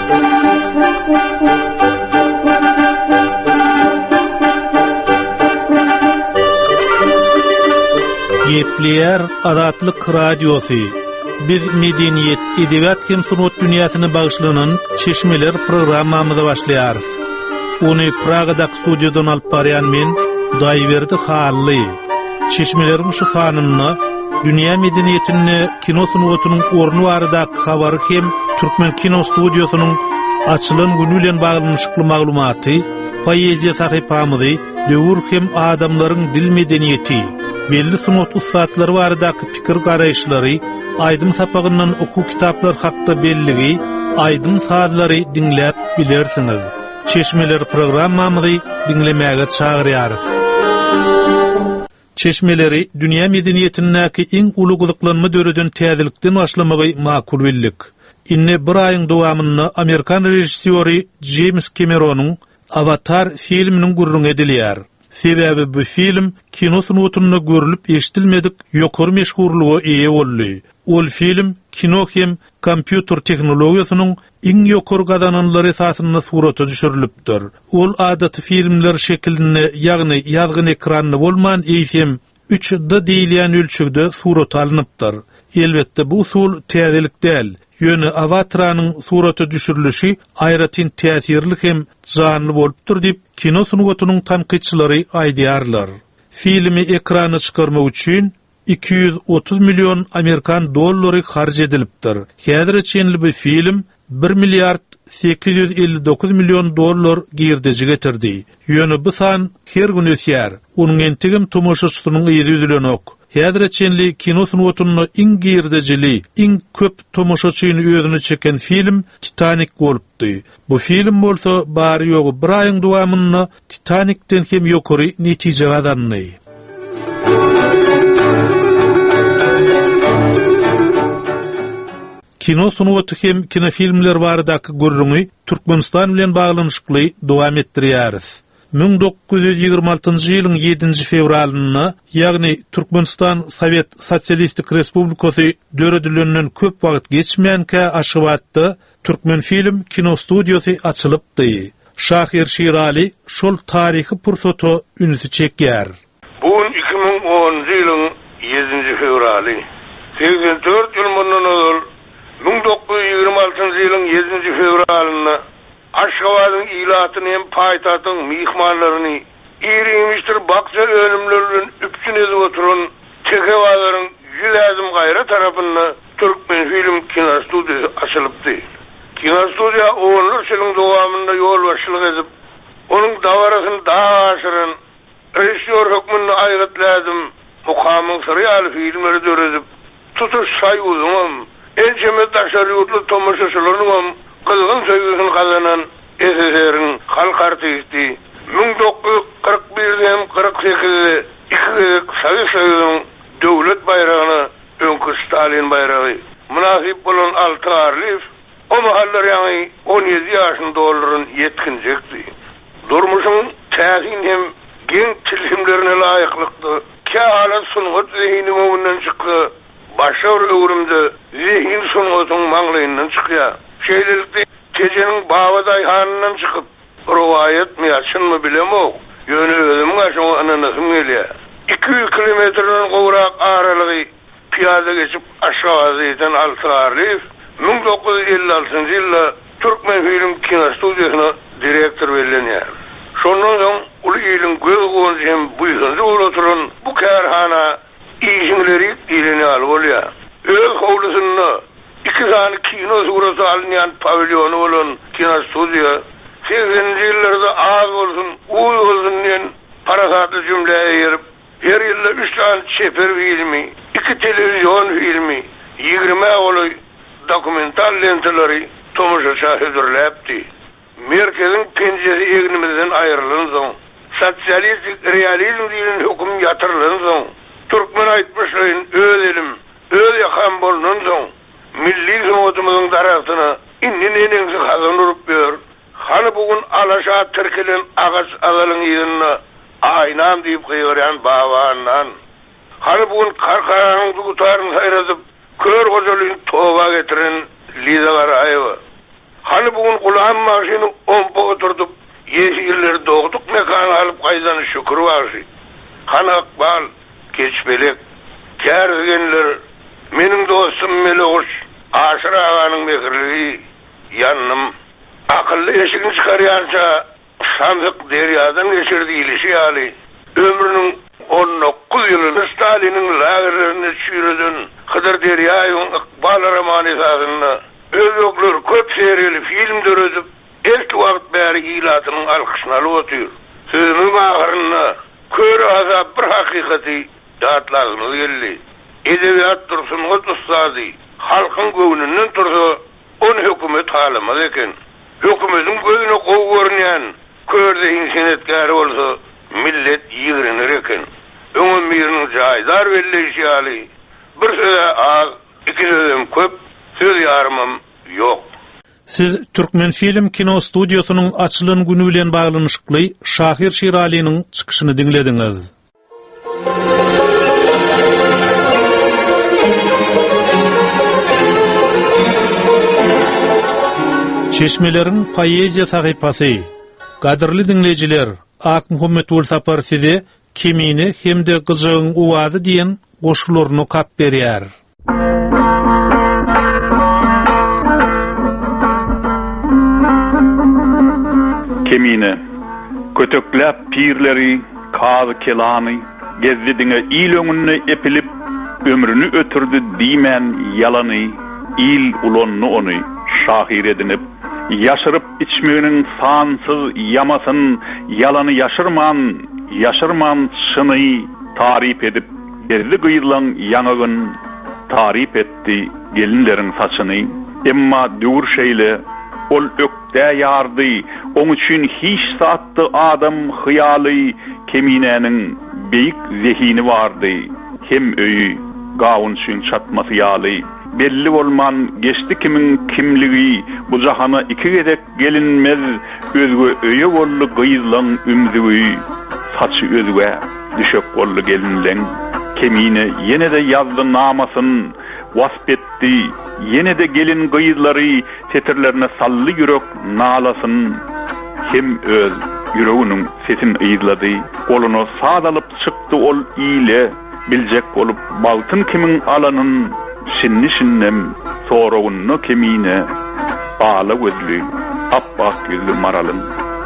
Gepler Azatlyk Radiosu. Biz medeniyet, edebiyat hem sunut dünýäsyna bagyşlanan Çeşmeler programmamyza başlaýarys. Onu Praga'da stüdyodan alyp barýan men Daýberdi Hally. Çeşmelerin şu sanyny dünýä medeniýetini kino sunutynyň ornu baradaky habary hem Türkmen kino studiosynyň açylan günü bilen baglanşykly maglumaty, poeziýa sahypamyzy, döwür hem adamlaryň dil medeniýeti, belli sunut ustatlary baradaky pikir garaýşlary, aýdym sapagyndan oku kitaplar hakda belligi, aýdym sazlary dinläp bilersiňiz. Çeşmeler programmamyzy dinlemäge çagyrýarys. Çeşmeleri dünýä medeniýetindäki iň uly gydyklanma döredin täzelikden başlamagy makul bildik. Inne bir aýyň dowamyny Amerikan rejissöri James Cameron'un Avatar filminiň gurrun edilýär. Sebäbi bu film kino sunutyny görülip eşitilmedik ýokary meşhurlyga eýe boldy. Ol film kino hem kompýuter tehnologiýasynyň iň ýokary gazananlary esasyna surata düşürilipdir. Ol adaty filmler şeklinde ýagny ýazgyn ekranly bolman eýsem 3D diýilýän ölçüde surata alınıpdyr. Elbetde bu usul täzelik däl. Ýöne Avatar'nyň surata düşürilişi aýratyn täsirli hem janly bolupdyr diýip kino sunuwatynyň tanqidçilary aýdýarlar. Filmi ekrana çykarmak üçin 230 milyon Amerikan dollary harj edilipdir. Häzirçe bu film 1 milyard 859 milyon dollar girdiji getirdi. Ýöne bu san her gün ösýär. Onuň entigim tomoşaçynyň ýeri üzülenok. Häzirçe kino sunuwatynyň iň girdijili, iň köp tomoşaçyny özüne çeken film Titanic bolupdy. Bu film bolsa bary ýogy bir aýyň dowamyny Titanicden hem ýokary netije gazandy. Kino sunuwaty hem kinofilmler baradaky gurrungy Türkmenistan bilen baglanşykly dowam etdirýäris. 1926-njy ýylyň 7-nji fevralyny, ýagny Türkmenistan Sowet Sosialistik Respublikasy döredilenden köp wagt geçmeýänkä aşybatda Türkmen film kino studiosy açylypdy. Şahir Şirali şol taryhy pursaty ünüsi çekýär. Bu 2010-njy ýylyň 7-nji fevraly. 84 ýyl mundan 1926-njy ýylyň 7-nji fevralyny Aşgabatyň ilatyny hem paýtatyň mihmanlaryny irimişdir bakça ölümlerden üpsün edip oturan tekebalaryň ýüzüm gaýra tarapynda Türkmen film kino studiýasy açylypdy. Kino studiýa 10 ýylyň dowamynda ýol başçylyk edip, onuň dawarasyny daha aşyran rejissör hökmüni aýratladım. Mukamyň serial filmleri döredip, tutuş saýuldum. Ençeme daşary ýurtly tomoşaçylaryň kızgın söýgüsini kazanan SSR'nin halk artisti 1941'de hem 48'de iki Sovet Soýuzynyň döwlet baýragyny öňkü Stalin baýragy münasip bolan Altarliv o mahallar ýaňy 17 ýaşynda olaryň yetkinjekdi. Durmuşyň täsin hem geň tilhimlerine laýyklykdy. Kähala sunugat zihini mowundan çykdy. Başar öwrümde zihin sunugatyň maňlaýyndan çykýar. Şeýlelikde gecenin Babaday hanından çıkıp rivayet mi açınmı bilemok. Yönü özümün aşağı ananasım gelýär. 200 kilometreden gowrak aralygy piyada geçip aşağı zeyten Altarliv 1956-njy ýylda Türkmen film kino studiýasyna direktor berilýär. Şondan soň uly ýylyň göz goňy hem buýsynjy oturan bu kärhana işinleri ýylyny alyp bolýar. Öz howlusyny iki tane kino surası alınyan pavilyonu olan kino studiyo 80'nji ýyllarda az bolsun, uy bolsun diyen parasatly cümleye yerip, her ýylda 3 tane çeper filmi, 2 televizyon filmi, 20 oluy dokumental lentelary tomoşaça hödürläpdi. Merkezin penjesi egnimizden aýrylan soň, sosialistik realizm diýilen höküm ýatyrylan soň, Türkmen aýtmışlaryň öz elim, öz ýakam bolnan soň, milli sunuwatymyzyň daratyna inni-neniňsi hazan urup ber. Hany bugün alaşa türkelen agaç agalyň ýerine aýnam diýip goýarýan babandan. Hany bugün karkaranyň gutaryny haýratyp, kör gojalyň toba getiren Liza Garaýewa. Hani bugün kulağın maşini ompa oturduk, yeşilleri doğduk mekanı alıp kaydan şükür varşı. Hani akbal, geçbelek, kârgenler, menin dostum Meloğuş, Aşır ağanın bekirliği, yanım, akıllı eşiğini çıkaryanca, sandık deryadan geçirdi ilişi hali. Ömrünün 19 yılını Stalin'in lagerlerine çürüdün, Hıdır Derya'nın akbal roman esasında, özoklar köp serili film dörüdüp, ilk vakit beri ilatının alkışnalı otuyor. Sözümün ahırına, kör azap bir hakikati dağıtlarını geldi. Edebiyat dursun o ustadı, halkın göğününden tursa, onu hükümet halamaz eken. Hükümetin göğüne kov görünen, körde insinetkari olsa, millet yığırınır eken. Öngün birinin caydar belli işi hali. Bir söze az, iki sözüm köp, söz yarımım yok. Siz Türkmen Film Kino Studiosunun açılın günü bilen bağlanışıklı Şahir Şirali'nin çıkışını dinlediniz. Çeşmelerin Poeziya Sahifası. Qadirli dinleyiciler, Ak Muhammed Ulsapar size Kemini hem de Gıcığın Uvazı diyen goşularını kap berýär. Kemine, kötökläp pirleri, kazı kelany, gezdidiňe il öňünde epilip, ömrünü ötürdü diýmän ýalany, il ulonnu ony şahir edinip, yaşırıp içmeginiň sansız yamasyn, ýalany yaşyrman şyny tarif edip, gerli gıýylan ýangagyn tarif etdi gelinleriň saçyny, emma döwür şeýle ol ökde yardy, oň üçin hiç satdy adam hyýaly, Keminäniň beýik zehini bardy, hem öýü gawun üçin çatmasy ýaly. Belli bolman geçti kimin kimligi, bu jahana iki gedek gelinmez, özgü öýe bolly gıýylan ümzügi, saçy özgä düşek bolly gelinleň. Kemine yine de yazdı namasın, vasp etti, yine de gelin gıýyzlary tetirlerine sallı yürek nalasın, hem öz yüreğinin sesin ıýdlady, olunu sadalıp çıktı ol iyile, biljek olup baltın kimin alanın, şinnem sorawunny Kemine, ala gözlü, appak yüzlü maralın.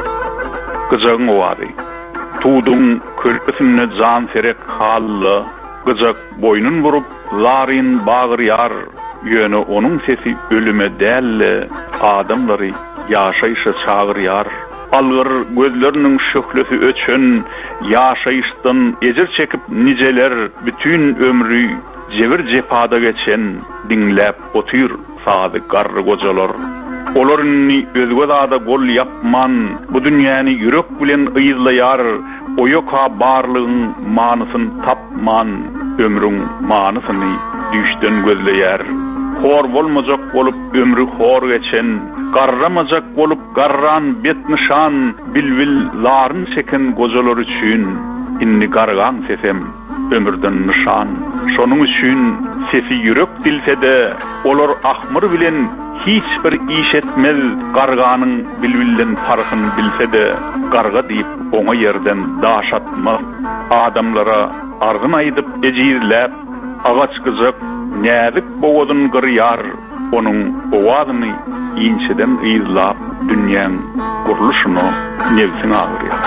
Gıcağın ovady, tuğdun körpesine can serek hallı, gıcak boynun vurup larin bağırýar, ýöne onun sesi ölüme dälle, adamlary ýaşaýşa çağırýar. Algyr gözleriniň şöhlesi öçen, ýaşaýyşdan ejir çekip niceler bütün ömrü jebir jepada geçen dinläp otyr sady garry gojalar. Olaryny özgä zada gol yapman, bu dünýäni ýürek bilen ıýyzlaýar, oýoka barlygyň manysyn tapman, ömrüň manysyny düşden gözleýär. Hor bolmajak bolup ömrü hor geçen, garramajak bolup garran bet nişan, bilbil laryn çeken gojalar üçin inni gargan sesem ömürden nişan. Şonuň üçin sesi ýürek dilsede, olar ahmyr bilen hiç bir iş etmez, garganyň bilbilden farkyn bilsede, garga diýip oňa ýerden daş atmaz. Adamlara argyn aýdyp ejizläp, agaç gyjak näzik bowodun gyrýar, onuň owazyny ýinçeden ýyzlap dünýäň guruluşyny nevsine agyrýar.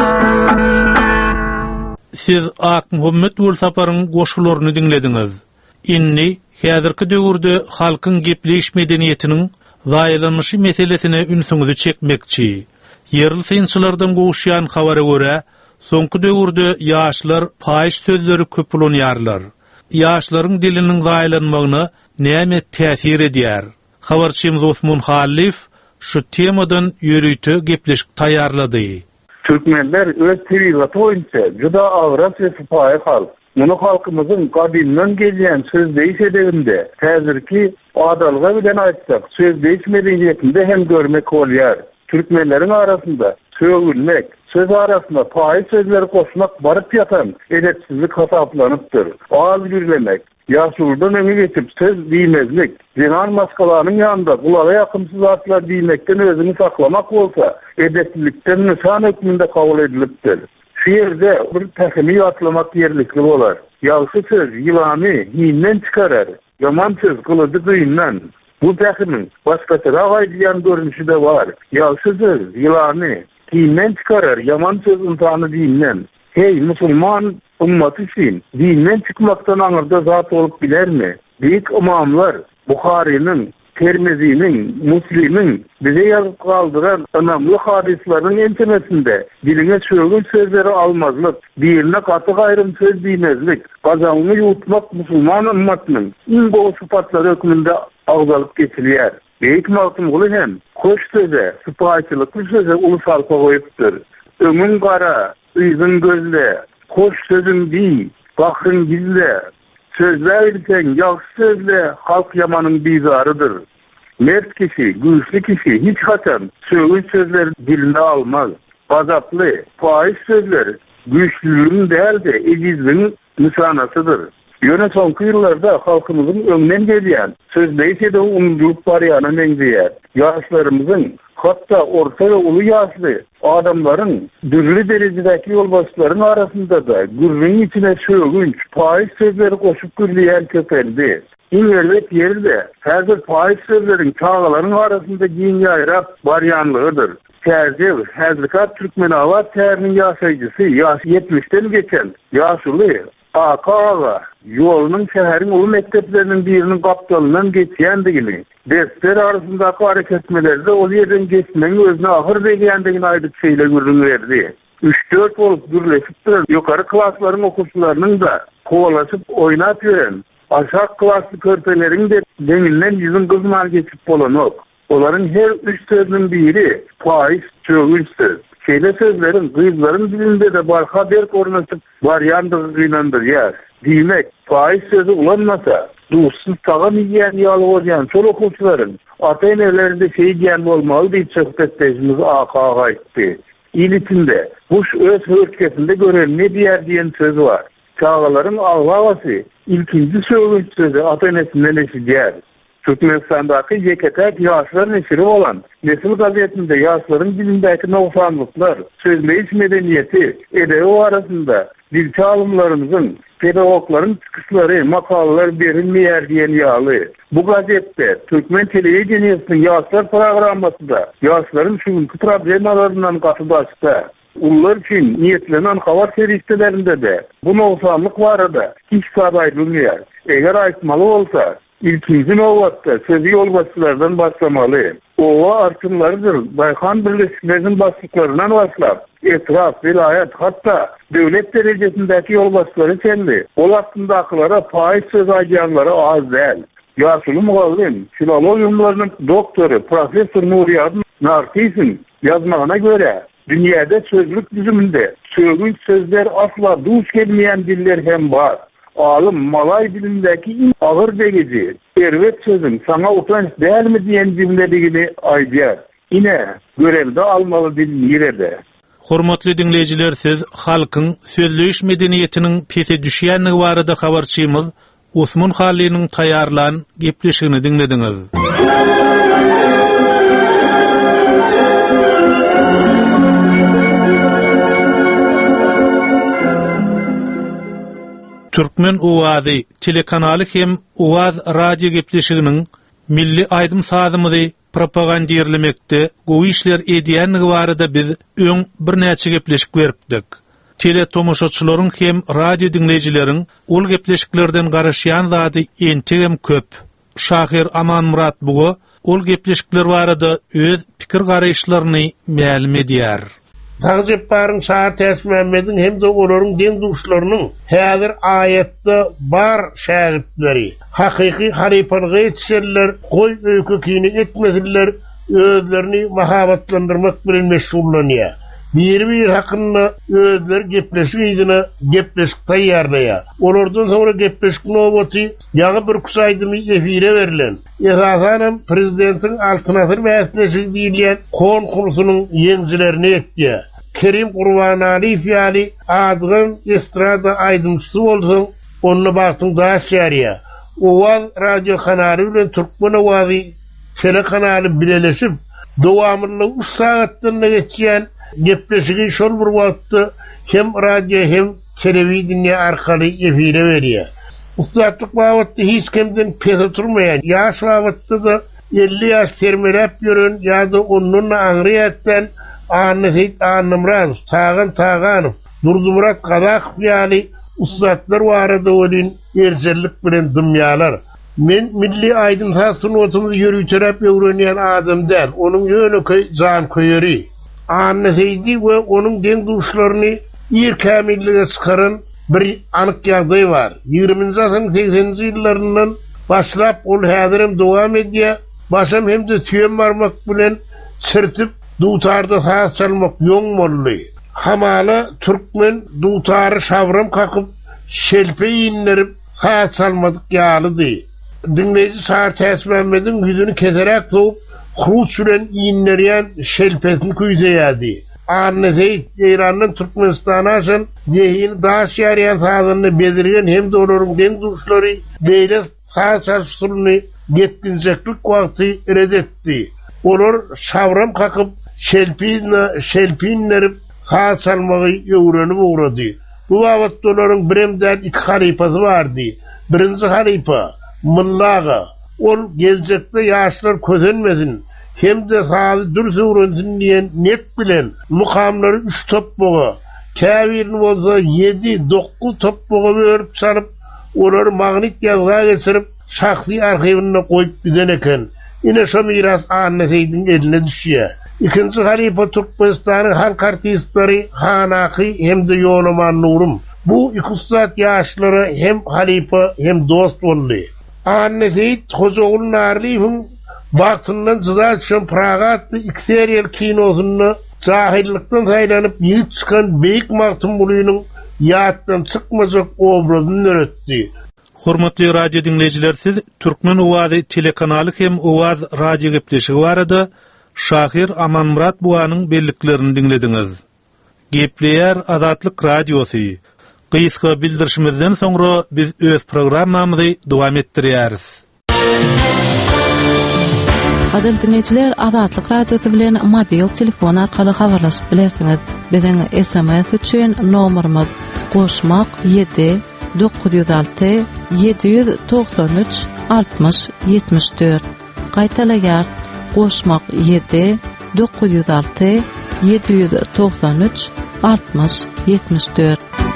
Siz Ak Muhammed Ulsaparyň goşularyny dinlediňiz. Inni häzirki döwürde halkyň gepleş medeniýetiniň zaýalanmyşy meselesine ünsüňizi çekmekçi. Yerli synçylardan goşýan habara görä, soňky döwürde ýaşlar paýş sözleri köp bolanýarlar. Ýaşlaryň diliniň zaýalanmagyna näme täsir edýär? Habarçymyz Osman Halif şu temadan ýörüýte gepleşik taýýarlady. Türkmenler öz tabiatı boyunca juda awrat we sypaý halk. Muny halkymyzyň gadymdan gelýän sözdeýiş edeginde, häzirki adalga bilen aýtsak, sözdeýiş medeniýetinde hem görmek bolýar. Türkmenleriň arasynda sögülmek, söz arasında payı sözleri koşmak barıp yatan edepsizlik hasaplanıptır. Ağız gürlemek, yaşuldan öne geçip söz diýmezlik, zinan maskalarının yanında kulağa yakımsız atlar diýmekten özünü saklamak olsa edepsizlikten nişan hükmünde kabul edilipdir. Şu yerde bir tehimi atlamak yerlikli olar. Yalsı söz yılanı hinden çıkarar, yaman söz kılıcı kıyından. Bu tehimin başkasına gaydiyan görünüşü de var. Yalsı söz yılanı hinden çıkarar, yaman söz imtihanı dinden. Hey Müslüman ümmatı için dinden çıkmaktan anırda zat olup biler mi? Büyük imamlar Bukhari'nin, Tirmizi'nin, Müslim'in bize yazıp kaldıran önemli hadislerin entemesinde diline söylün sözleri almazlık, diline katı gayrım söz diymezlik, kazanını yutmak Müslüman ümmatının en bol sıfatları hükmünde ağzalıp geçiliyer. Büyük Malkımgulu hem hoş söze, sıfayçılıklı söze ulusal koyuptur. Ömün kara, ıyzın gözle, hoş sözün değil, bakrın gizle, sözler edilsen yaxşı sözle halk yamanın bizarıdır. Mert kişi, güçlü kişi hiç kaçan söğün sözleri diline almaz. Gazaplı, faiz sözler güçlülüğün değil de ecizliğin nişanasıdır. Yöne sonki yıllarda halkımızın önünden geliyen sözleyse de umculuk bariyana menziyer. Yaşlarımızın hatta orta ve ulu yaşlı adamların dürlü derecedeki yolbaşların arasında da gürrün içine söğünç, faiz sözleri koşup gürleyen köpendi. İnverlet yeri de hazır faiz sözlerin çağaların arasında giyin yayrap baryanlığıdır. Tercih, Hazırkat Türkmen Avat Terinin yaşayıcısı, yaş 70'ten geçen yaşlı Ağa, yolunun şehrin ulu mekteplerinin birinin kaptanından geçiyendigini, dersler arasındaki hareketmelerde o yerden geçmenin özüne ahır beğendiğini aydık şeyle görünverdi. 3-4 olup gürleşip duran yukarı klasların okuşlarının da kovalaşıp oynat gören, aşağı klaslı körpelerin de denilen yüzün kızman geçip olan ok. Onların her 3 sözünün biri faiz, söğünç söz. Şeyle sözlerin, kıyızların dilinde de barka bir korunasıp varyandır, kıynandır ya. Demek, faiz sözü ulanmasa, duysuz tağın yiyen yalı olayan çol okuşların atayın evlerinde şey diyen olmalı deyip sohbetleşimiz Ağa etti. İl içinde, kuş öz hırkesinde gören ne diyen söz var. Çağaların ağlavası, ilkinci söğünç sözü ataynesinden eşidiyer. Türkmenistan'daki YKT yaşlar neşiri olan Nesil gazetinde yaşların dilindeki noksanlıklar, sözleyiş medeniyeti, edebi arasında dil çalımlarımızın, pedagogların çıkışları, makaleler verilmeyer diyen yağlı. Bu gazette Türkmen Televizyoniyasının yaşlar programmasında yaşların şunkü problemalarından katıdaşta. Onlar için niyetlenen havar seristelerinde de bu noksanlık var da hiç sadaydılmıyor. Eğer aitmalı olsa, İlkinci novatta sözü yolbaşçılardan başlamalı. Ova artımlarıdır. Bayhan birleşiklerinin başlıklarından başlar. Etraf, vilayet, hatta devlet derecesindeki yolbaşçıları kendi. Ol hakkındakılara faiz söz ajanları az değil. Yaşlı muallim, filologyumlarının doktoru, Profesör Nuriyadın Nartis'in yazmağına göre dünyada sözlük düzümünde söğünç sözler asla duş gelmeyen diller hem var. Alım Malay dilindeki ağır degici, servet sözün sana utanç değil mi diyen cümledigini aydiyar. Yine görevde almalı dil yirede. Hormatly dinleyijiler, siz halkın sözleyiş medeniyetinin pese düşýänligi barada habarçymyz Osman Hali'nin taýarlan gepleşigini dinlediňiz. Türkmen Uwazy telekanaly hem Uwaz radio gepleşiginiň milli aýdym sazymyzy propagandirlemekde gowy işler edýänligi barada biz öň birnäçe gepleşik beripdik. Tele tomoşaçylaryň hem radio dinleýijileriň ol gepleşiklerden garaşýan zady entegem köp. Şahir Aman Murat bugu ol gepleşikler barada öz pikir garaýşlaryny ma'lum edýär. Tağjipbarın Saat Esmemed'in hem de olaryň den duşlarynyň häzir ayetde bar şäheripleri hakyky haripanlyga ýetişerler, goý öýkekini etmezler, özlerini mahabatlandyrmak bilen meşgullanýar. Bir hakkında özler gepleşigini gepleşik taýýarlaýar. Olardan sonra gepleşik nobaty ýagy bir kusaýdymy efire berilen. Esasen prezidentin altynasır mäsleki diýilen konkursunyň ýeňjilerini etdi. Kerim Qurbanaliyev ýaly adgyň estrada aýdymçysy bolsaň, onu baktın daha şeriye. Owaz radyo kanaly bilen Türkmen owazy tele kanaly birleşip dowamly 3 saatdan geçýän gepleşigi şol bir wagtda hem radyo hem telewiziýa arkaly efire berýär. Ustatlyk wagtda hiç kimden pese turmaýan, ýaş wagtda da 50 ýaş sermerep ýören ýa-da onun aňryýatdan Annymraz, Tağan, Durdumurat Qadak ýaly ustatlar barada bolyn erjellik bilen dümýalar. Men milli aýdymsaz sunnatymy ýürüterep öwrenýän adam däl, onuň ýöne jan köýeri. Annysy we onuň deňduşlaryny ýerkämillige çykaran bir anyk ýagdaý bar. 20-nji asyryň 80-nji ýyllaryndan başlap ol häzirim dowam edýär. Başam hemde süýen barmak bilen çyrtyp dutarda saz çalmak ýoň boldy. Hamala Türkmen dutary şawram kakyp şelpe ýinlerip saz çalmadyk ýalydy. Dinleyici Sağır Tesmemed'in yüzünü keserek soğup kuru süren iyinleryen şelpesini küyzeyadi. Annesi İran'ın Türkmenistan'a aşan yehini daha şeriyen sağlığını belirgen hem de onların den duruşları beyle sağ çalıştırını getkineceklik vakti reddetti. Onlar şavram kakıp şelpinlerip sağ çalmayı öğrenip uğradı. Bu vakitte onların biremden 2 halifası vardı. Birinci halifa Mıllaga, ol gezecekte yaşlar közenmesin, hem de sağlı dürse uğransın diyen net bilen, mukamları 3 top boğa, kavirin olsa 7-9 top boğa örüp sarıp, onları magnit yazığa geçirip, şahsi arşivine koyup giden eken, yine şu miras anneseydin eline düşüyor. İkinci halifa Türkmenistan'ın halk artistleri Hanaki hem de Yonuman Nurum. Bu iki ustad yaşları hem halifa hem dost oldu. Annesi Hocaoğlu Narliyev'in vaktından cıza düşen Praga adlı 2 seriyel kinosunu cahillikten saylanıp yiğit çıkan Beyik Mahtumulu'nun yağıttan çıkmayacak obrazını öğretti. Hormatly radyo dinleyijiler, siz Türkmen Owazy telekanaly hem Owaz radyo gepleşigi barada Şahir Amanmurat buwanyň belliklerini dinlediňiz. Gepleýär Azatlyk radiosu. Kıyıska bildirişimizden sonra biz öz programmamızı devam ettirýäris. Adil dinleyijiler, Azatlyk radiosu bilen mobil telefon arkaly habarlaşyp bilersiňiz. Biziň SMS üçin nomerimiz *7 906 793 60 74. Gaýtalaýar *7 906 793 60 74.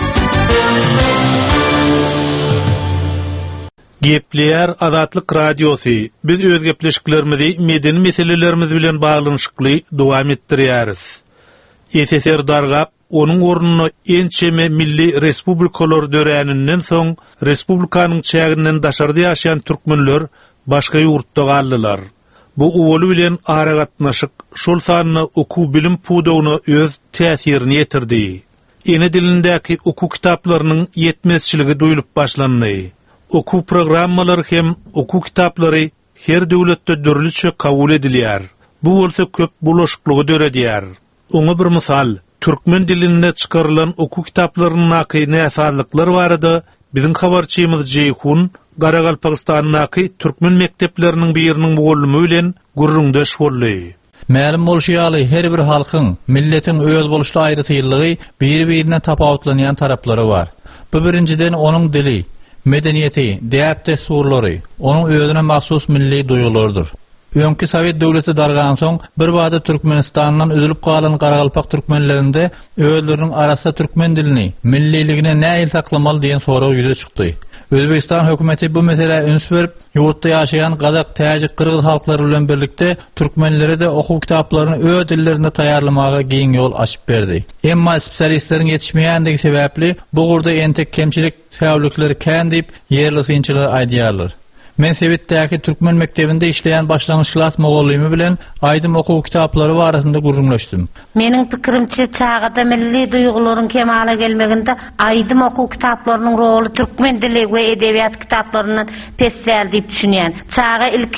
Gepleýär Azatlyk radiosu. Biz öz gepleşiklerimizi medeni meselelerimiz bilen baglanyşykly dowam etdirýäris. SSR dargap onuň ornuny ençeme milli respublikalar döräninden soň respublikanyň çäginden daşardy ýaşaýan türkmenler başga ýurtda galdylar. Bu uwaly bilen aragatnaşyk şol sanyny okuw bilim pudowyna öz täsirini ýetirdi. Ene dilindäki okuw kitaplarynyň ýetmezçiligi duýulyp başlandy. Okuw programmalary hem okuw kitaplary her döwletde dörlüçe kabul edilýär. Bu bolsa köp bulaşyklygy döredýär. Oňa bir misal, türkmen dilinde çykarylan okuw kitaplarynyň naky näsalyklary barada biziň habarçymyz Jeyhun Garagalpakistanyň türkmen mekdepleriniň biriniň bolmy bilen gurrundaş boldy. Ma'lum bolşýaly her bir halkyň, milletiň öz boluşly aýrytylygy biri-birine tapawutlanýan taraplary bar. Bu birinciden onuň dili, medeniýeti, däpde surlary, onuň özüne mahsus milli duýgulardyr. Öňki Sowet döwleti dargan soň bir wada Türkmenistanyň üzülüp galan Garagalpak türkmenlerinde özleriniň arasynda türkmen dilini, milliligini näil saklamaly diýen soraw ýüze çykdy. Özbekistan hökümeti bu mesele üns berip, ýurtda ýaşaýan Gazak, Täjik, Kırgyz halklary bilen birlikde türkmenlere de okuw kitaplaryny öz dillerinde taýýarlamaga giň ýol açyp berdi. Emma spesialistleriň ýetişmeýändigi sebäpli bu gurda entek kemçilik täwirlikleri kän diýip ýerli synçylar aýdýarlar. Men Sewitdäki türkmen mektebinde işleyen başlangıç klas mogollimy bilen aýdym okuw kitaplary barasynda gurrunlaşdym. Meniň pikirimçe çağda milli duýgularyň kemale gelmeginde aýdym okuw kitaplarynyň rolu türkmen dili we edebiýat kitaplarynyň pessäl diýip düşünýän. Çağa ilki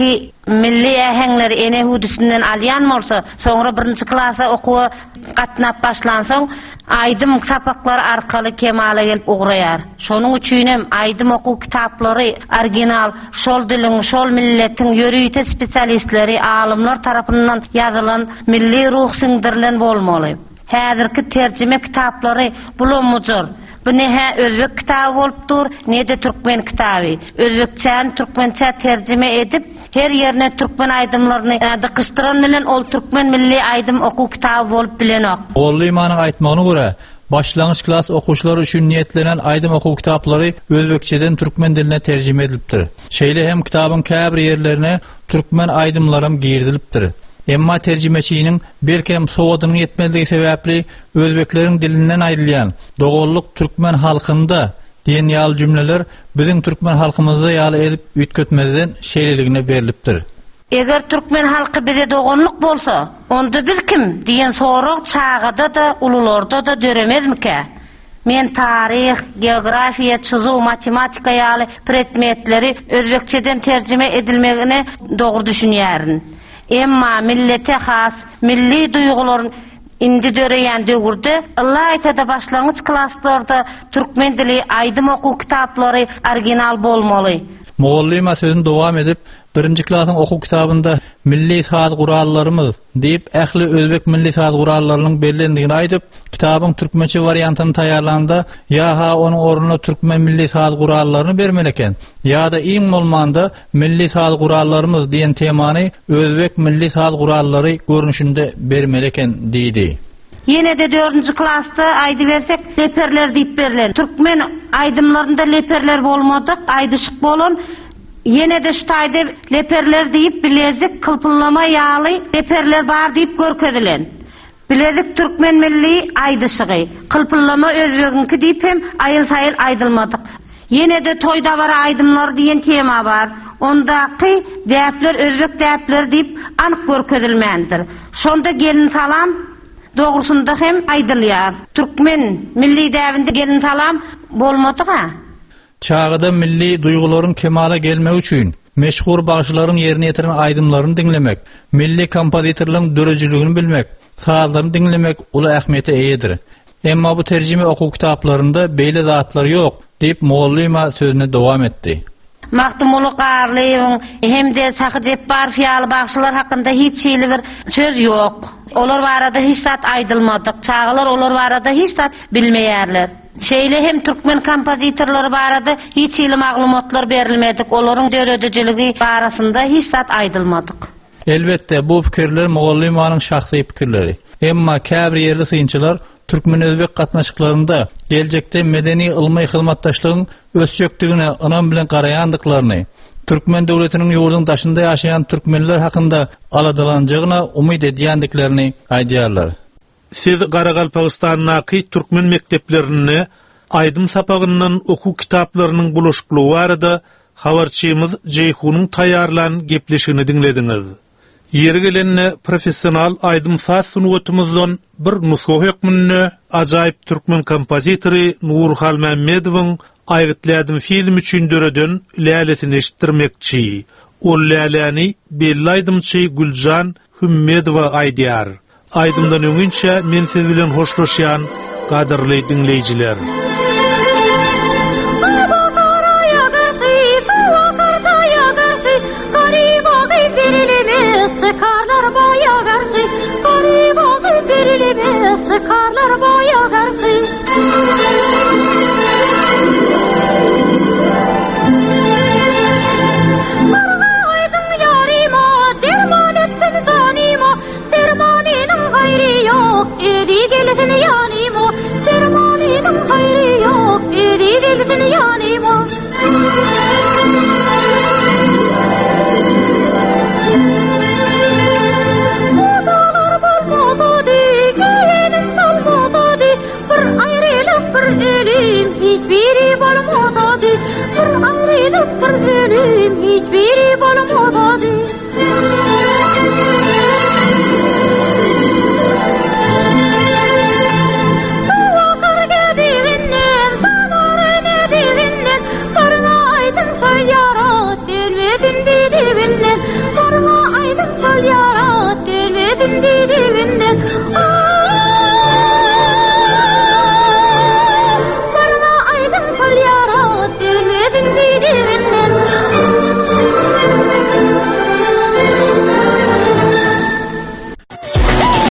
milli ähengleri ene hudüsünden alyan bolsa, sonra 1-nji klassa okuwa gatnap başlansaň, aýdym sapaklar arkaly kemale gelip ugraýar. Şonuň üçin hem aýdym okuw kitaplary original şol diliň, şol milletin ýörüýte spesialistleri, alymlar tarapyndan ýazylan milli ruh siňdirilen bolmaly. Häzirki terjime kitaplary bulanmajyr. Bu ne özbek kitabı bolupdur, ne de türkmen kitabı. Özbekçän, türkmençä terjime edip, her yerine türkmen aydımlaryny dıkıştıran bilen ol türkmen milli aydym okuw kitabı bolup bilenok. Ollymanyň aýtmagyna görä, başlangyç klass okuwçylary üçin niýetlenen aydym okuw kitaplary özbekçeden türkmen diline terjime edilipdir. Şeýle hem kitabyň käbir ýerlerine türkmen aydymlarym girdilipdir. Emma terjimeçiniň belkem sowadynyň ýetmezligi sebäpli özbekleriň dilinden aýrylýan dogollyk türkmen halkynda diýen ýaly jümleler biziň türkmen halkymyzda ýaly edip üýtgetmezden şeýleligine berilipdir. Eger türkmen halky bize dogonlyk bolsa, onda biz kim diýen sorag çağda da ulularda da döremezmike? Men tarih, geografiýa, çyzyw, matematika ýaly predmetleri özbekçeden terjime edilmegine dogry düşünýärin. Emma millete has, milli duýgularyň indi döreýän döwürde Allah aýtady başlangyç klasslarda türkmen dili aýdym okuw kitaplary original bolmaly. Moğollyma sözüni dowam edip, 1-nji klasyň okuw kitabynda milli saat gurallarymyz diýip, ähli özbek milli saat gurallarynyň bellendigini aýdyp, kitabyň türkmençe variantyny taýýarlanda ýa-ha onuň ornuna türkmen milli saat gurallaryny bermeleken, ýa-da iň bolmanda milli saat gurallarymyz diýen temany özbek milli saat gurallary görnüşinde bermeleken diýdi. Yine de 4-nji klassda aýdy bersek, leperler diýip berilen. Türkmen aýdymlarynda leperler bolmadyk, aýdyşyk bolun. Yine de şu taýda leperler diýip bilezik, kılpıllama ýaly leperler bar diýip görkezdilen. Bilezik türkmen milli aýdyşygy, kılpıllama özbeginki diýip hem aýyl-saýyl aýdylmadyk. Yine de toýda bar aýdymlar diýen tema bar. Ondaky däpler özbek däpler diýip anyk görkezilmendir. Şonda gelin salam dogrusunda hem aýdylýar. Türkmen milli däwinde gelin salam bolmadyk-a? Çağda milli duýgularyň kemale gelmegi üçin meşhur başlaryň ýerini ýetiren aýdymlaryny dinlemek, milli kompozitorlaryň dörejiligini bilmek, sazlaryny dinlemek uly ähmiýete eýedir. Emma bu terjime okuw kitaplarynda beýle zatlar ýok diýip Moğollyma sözüne dowam etdi. Mahtumulu Qarlyň hem de Sahy Jepbar fiýaly bagşylar hakynda hiç ýyly bir söz ýok. Olar barada hiç zat aýdylmadyk. Çağlar olar barada hiç zat bilmeýärler. Şeýle hem türkmen kompozitorlary barada hiç ýyly maglumatlar berilmedik. Olaryň döredijiligi barasynda hiç zat aýdylmadyk. Elbette bu pikirler Moğollymanyň şahsy pikirleri. Emma käbir ýerde synçylar türkmen özbek gatnaşyklaryna geljekde medeni ilmi hyzmatdaşlygyň ösjekdigine anam bilen garaýandyklaryny, türkmen döwletiniň ýurdun daşynda ýaşaýan türkmenler hakynda aladylanjagyna umyt edýändiklerini aýdýarlar. Siz Garagalpagystanyň türkmen mekteplerini aýdym sapagyndan okuw kitaplarynyň bulaşyklygy barada habarçymyz Jeyhunyň taýýarlan gepleşigini dinlediňiz. Ýeri gelenne professional aýdym saz sunwatymyzdan bir nusga hökmünde ajaýyp türkmen kompozitory Nurhal Mämmedowyň aýgytladyň film üçin döreden lälesini eşitdirmekçi. Ol läleni belli aýdymçy Güljan Hümmedowa aýdýar. Aýdymdan öňünçe men siz bilen hoşlaşýan gaderli dinleýijiler.